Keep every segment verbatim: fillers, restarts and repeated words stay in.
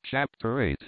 Chapter eight.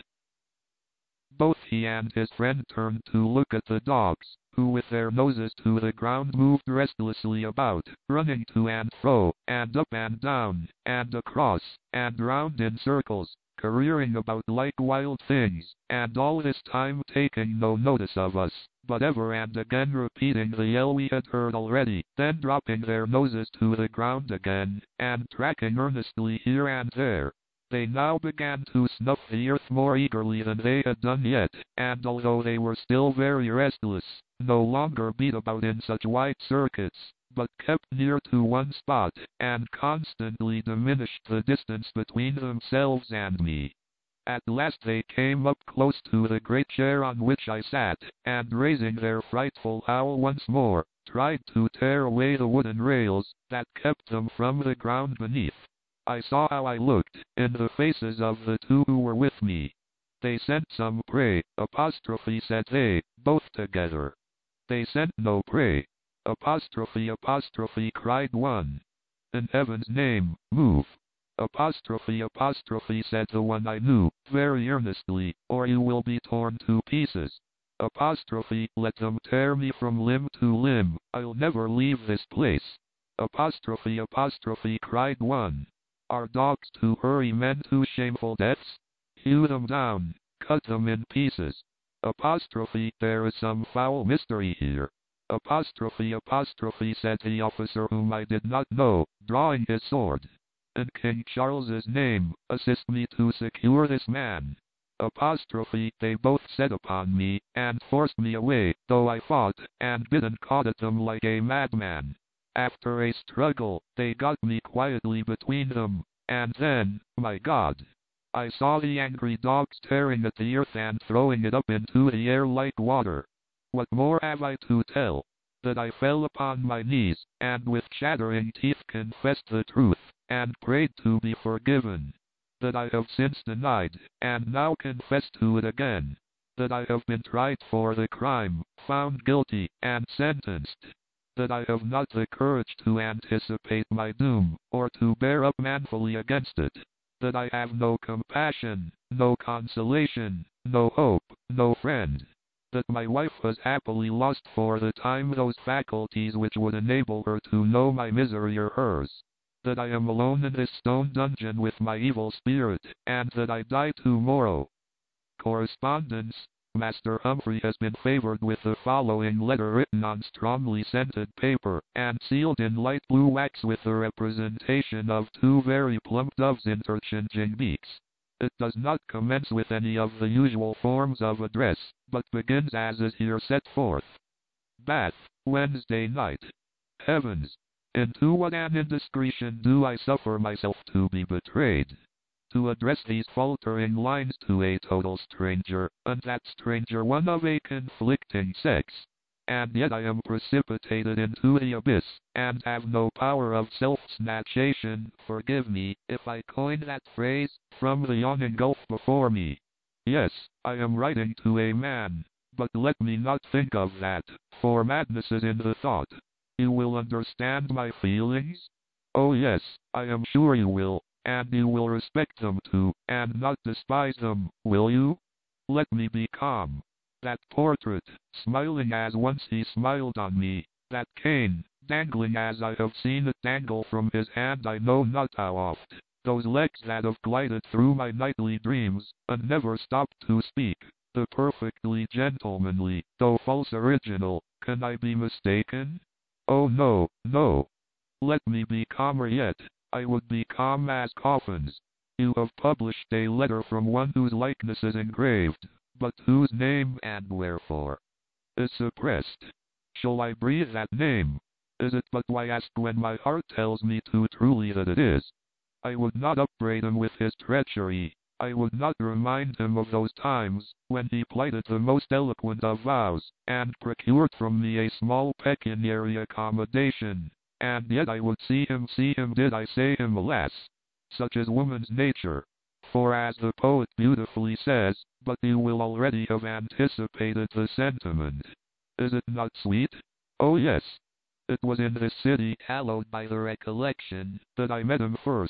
Both he and his friend turned to look at the dogs, who with their noses to the ground moved restlessly about, running to and fro, and up and down, and across, and round in circles, careering about like wild things, and all this time taking no notice of us, but ever and again repeating the yell we had heard already, then dropping their noses to the ground again, and tracking earnestly here and there. They now began to snuff the earth more eagerly than they had done yet, and although they were still very restless, no longer beat about in such wide circuits, but kept near to one spot, and constantly diminished the distance between themselves and me. At last they came up close to the great chair on which I sat, and raising their frightful howl once more, tried to tear away the wooden rails that kept them from the ground beneath. I saw how I looked in the faces of the two who were with me. They scent some prey, apostrophe said they, both together. They scent no prey, apostrophe apostrophe cried one. In heaven's name, move. Apostrophe apostrophe said the one I knew, very earnestly, or you will be torn to pieces. Apostrophe, let them tear me from limb to limb, I'll never leave this place. Apostrophe apostrophe cried one. Are dogs to hurry men to shameful deaths? Hew them down, cut them in pieces. Apostrophe, there is some foul mystery here. Apostrophe apostrophe said the officer whom I did not know, drawing his sword. In King Charles's name, assist me to secure this man. Apostrophe, they both set upon me, and forced me away, though I fought, and bit and caught at them like a madman. After a struggle, they got me quietly between them, and then, my God! I saw the angry dogs tearing at the earth and throwing it up into the air like water. What more have I to tell? That I fell upon my knees, and with chattering teeth confessed the truth, and prayed to be forgiven. That I have since denied, and now confess to it again. That I have been tried for the crime, found guilty, and sentenced. That I have not the courage to anticipate my doom, or to bear up manfully against it. That I have no compassion, no consolation, no hope, no friend. That my wife has happily lost for the time those faculties which would enable her to know my misery or hers. That I am alone in this stone dungeon with my evil spirit, and that I die tomorrow. Correspondence. Master Humphrey has been favored with the following letter written on strongly scented paper, and sealed in light blue wax with the representation of two very plump doves interchanging beaks. It does not commence with any of the usual forms of address, but begins as is here set forth. Bath, Wednesday night. Heavens! Into what an indiscretion do I suffer myself to be betrayed? To address these faltering lines to a total stranger, and that stranger one of a conflicting sex. And yet I am precipitated into the abyss, and have no power of self-snatchation, forgive me, if I coin that phrase, from the yawning gulf before me. Yes, I am writing to a man, but let me not think of that, for madness is in the thought. You will understand my feelings? Oh yes, I am sure you will. And you will respect them too, and not despise them, will you? Let me be calm. That portrait, smiling as once he smiled on me, that cane, dangling as I have seen it dangle from his hand I know not how oft, those legs that have glided through my nightly dreams, and never stopped to speak, the perfectly gentlemanly, though false original, can I be mistaken? Oh no, no. Let me be calmer yet. I would be calm as coffins. You have published a letter from one whose likeness is engraved, but whose name and wherefore is suppressed. Shall I breathe that name? Is it but why ask when my heart tells me too truly that it is? I would not upbraid him with his treachery. I would not remind him of those times when he plighted the most eloquent of vows, and procured from me a small pecuniary accommodation. And yet I would see him, see him, did I say him, alas! Such is woman's nature. For as the poet beautifully says, but you will already have anticipated the sentiment. Is it not sweet? Oh yes. It was in this city, hallowed by the recollection, that I met him first,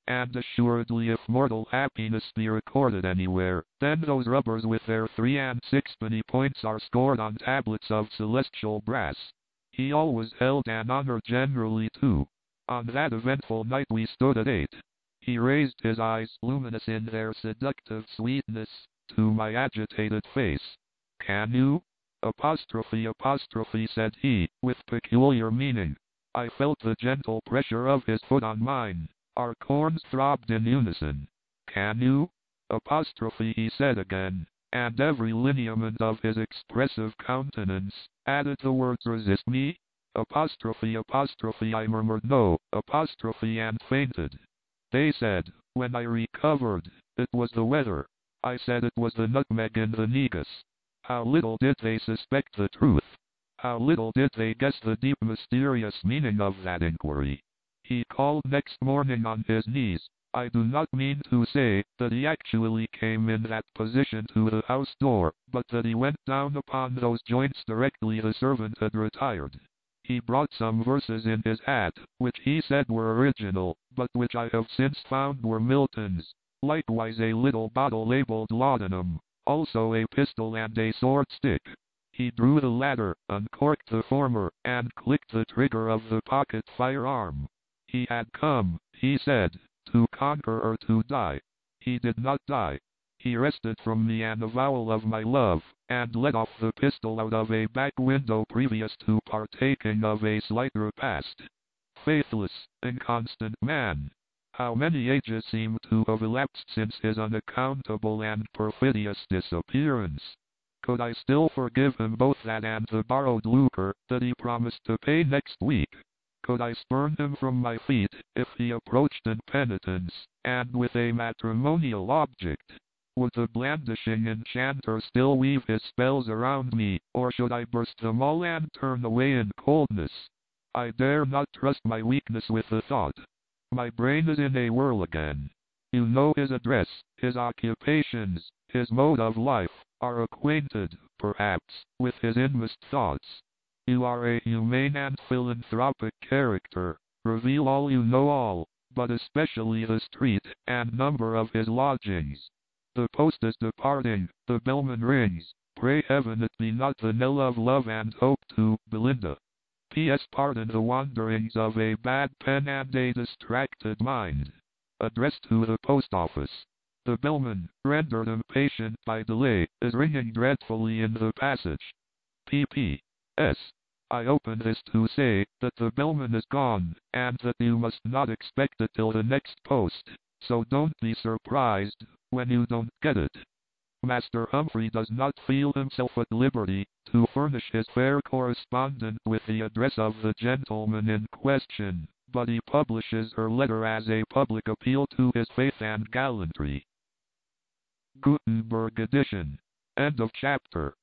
and assuredly if mortal happiness be recorded anywhere, then those rubbers with their three and sixpenny points are scored on tablets of celestial brass. He always held an honor generally too. On that eventful night we stood at eight. He raised his eyes, luminous in their seductive sweetness, to my agitated face. "Can you?" Apostrophe apostrophe said he, with peculiar meaning. I felt the gentle pressure of his foot on mine. Our corns throbbed in unison. "Can you?" Apostrophe he said again, and every lineament of his expressive countenance added the words "resist me?" Apostrophe apostrophe I murmured no, apostrophe and fainted. They said, when I recovered, it was the weather. I said it was the nutmeg in the negus. How little did they suspect the truth! How little did they guess the deep mysterious meaning of that inquiry! He called next morning on his knees. I do not mean to say that he actually came in that position to the house door, but that he went down upon those joints directly the servant had retired. He brought some verses in his hat, which he said were original, but which I have since found were Milton's. Likewise a little bottle labeled laudanum, also a pistol and a sword stick. He drew the latter, uncorked the former, and clicked the trigger of the pocket firearm. He had come, he said, to conquer or to die. He did not die. He wrested from me an avowal of my love, and let off the pistol out of a back window previous to partaking of a slight repast. Faithless, inconstant man! How many ages seem to have elapsed since his unaccountable and perfidious disappearance! Could I still forgive him both that and the borrowed lucre that he promised to pay next week? Could I spurn him from my feet if he approached in penitence, and with a matrimonial object? Would the blandishing enchanter still weave his spells around me, or should I burst them all and turn away in coldness? I dare not trust my weakness with the thought. My brain is in a whirl again. You know his address, his occupations, his mode of life, are acquainted, perhaps, with his inmost thoughts. You are a humane and philanthropic character. Reveal all you know all, but especially the street and number of his lodgings. The post is departing, the bellman rings. Pray heaven it be not the knell of love and hope to Belinda. P S Pardon the wanderings of a bad pen and a distracted mind. Addressed to the post office. The bellman, rendered impatient by delay, is ringing dreadfully in the passage. P P S I open this to say that the bellman is gone, and that you must not expect it till the next post, so don't be surprised when you don't get it. Master Humphrey does not feel himself at liberty to furnish his fair correspondent with the address of the gentleman in question, but he publishes her letter as a public appeal to his faith and gallantry. Gutenberg edition. End of chapter.